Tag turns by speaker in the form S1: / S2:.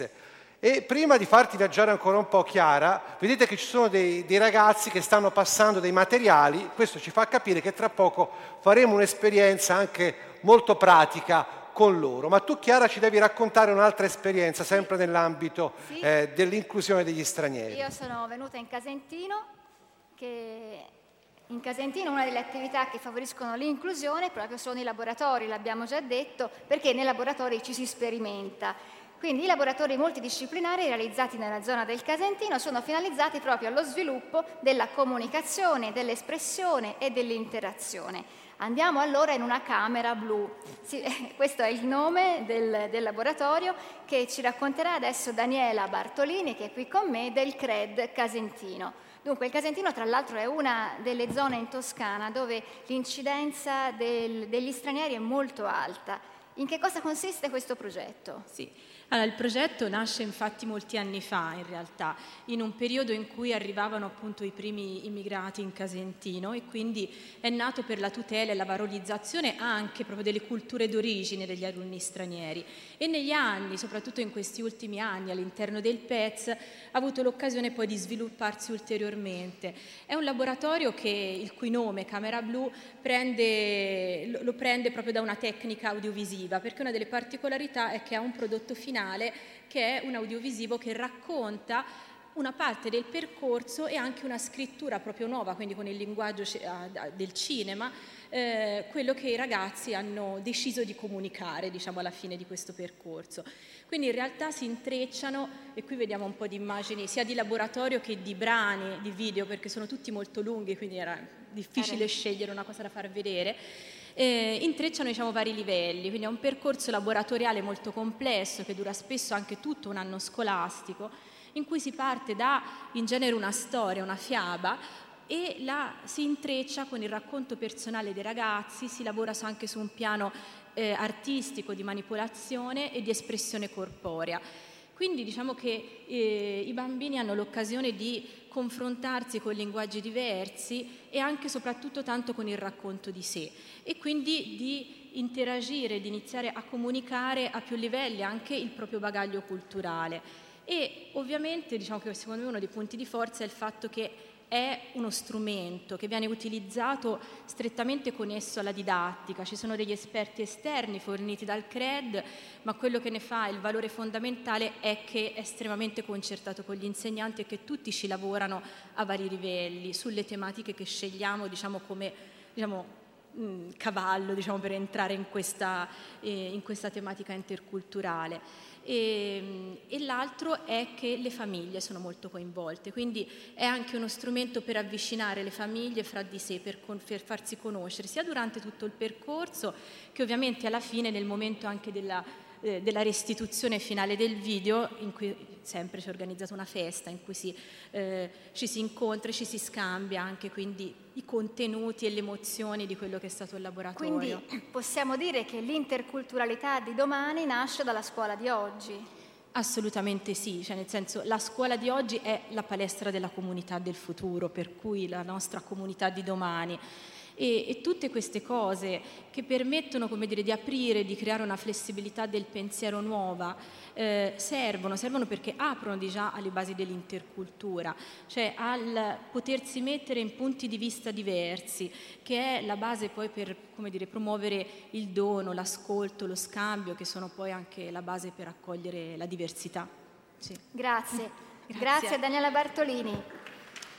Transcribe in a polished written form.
S1: E prima di farti viaggiare ancora un po', Chiara, vedete che ci sono dei ragazzi che stanno passando dei materiali. Questo ci fa capire che tra poco faremo un'esperienza anche molto pratica con loro. Ma tu, Chiara, ci devi raccontare un'altra esperienza, sempre nell'ambito dell'inclusione degli stranieri.
S2: Io sono venuta in Casentino, che in Casentino una delle attività che favoriscono l'inclusione proprio sono i laboratori, l'abbiamo già detto, perché nei laboratori ci si sperimenta. Quindi i laboratori multidisciplinari realizzati nella zona del Casentino sono finalizzati proprio allo sviluppo della comunicazione, dell'espressione e dell'interazione. Andiamo allora in una camera blu. Questo è il nome del laboratorio che ci racconterà adesso Daniela Bartolini, che è qui con me, del CRED Casentino. Dunque, il Casentino tra l'altro è una delle zone in Toscana dove l'incidenza degli stranieri è molto alta. In che cosa consiste questo progetto?
S3: Sì. Allora, il progetto nasce infatti molti anni fa, in realtà, in un periodo in cui arrivavano appunto i primi immigrati in Casentino, e quindi è nato per la tutela e la valorizzazione anche proprio delle culture d'origine degli alunni stranieri. E negli anni, soprattutto in questi ultimi anni, all'interno del PEZ, ha avuto l'occasione poi di svilupparsi ulteriormente. È un laboratorio il cui nome, Camera Blu, lo prende proprio da una tecnica audiovisiva, perché una delle particolarità è che ha un prodotto finale che è un audiovisivo che racconta una parte del percorso e anche una scrittura proprio nuova, quindi con il linguaggio del cinema, quello che i ragazzi hanno deciso di comunicare, diciamo, alla fine di questo percorso. Quindi in realtà si intrecciano, e qui vediamo un po' di immagini sia di laboratorio che di brani di video, perché sono tutti molto lunghi, quindi era difficile scegliere una cosa da far vedere. Intrecciano, diciamo, vari livelli, quindi è un percorso laboratoriale molto complesso che dura spesso anche tutto un anno scolastico, in cui si parte da in genere una storia, una fiaba, e la si intreccia con il racconto personale dei ragazzi, si lavora anche su un piano artistico di manipolazione e di espressione corporea. Quindi diciamo che i bambini hanno l'occasione di confrontarsi con linguaggi diversi e anche e soprattutto tanto con il racconto di sé, e quindi di interagire, di iniziare a comunicare a più livelli anche il proprio bagaglio culturale. E ovviamente diciamo che secondo me uno dei punti di forza è il fatto che è uno strumento che viene utilizzato strettamente connesso alla didattica. Ci sono degli esperti esterni forniti dal CRED, ma quello che ne fa il valore fondamentale è che è estremamente concertato con gli insegnanti e che tutti ci lavorano a vari livelli sulle tematiche che scegliamo, diciamo, come cavallo, diciamo, per entrare in questa tematica interculturale. E l'altro è che le famiglie sono molto coinvolte, quindi è anche uno strumento per avvicinare le famiglie fra di sé, per farsi conoscere sia durante tutto il percorso che ovviamente alla fine, nel momento anche della restituzione finale del video, in cui sempre si è organizzata una festa in cui ci si incontra, ci si scambia anche quindi i contenuti e le emozioni di quello che è stato il laboratorio.
S2: Quindi possiamo dire che l'interculturalità di domani nasce dalla scuola di oggi?
S3: Assolutamente sì, cioè nel senso, la scuola di oggi è la palestra della comunità del futuro, per cui la nostra comunità di domani. E tutte queste cose che permettono, come dire, di aprire, di creare una flessibilità del pensiero nuova, servono perché aprono già alle basi dell'intercultura, cioè al potersi mettere in punti di vista diversi, che è la base poi per, come dire, promuovere il dono, l'ascolto, lo scambio, che sono poi anche la base per accogliere la diversità. Sì.
S2: Grazie. Grazie a Daniela Bartolini.